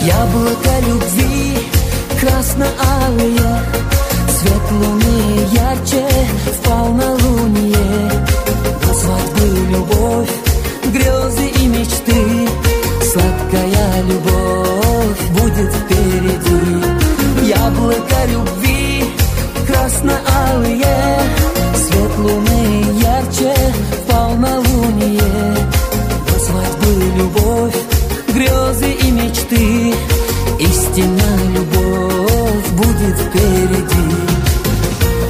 Яблоко любви красно-алые, свет луны ярче в полнолуние.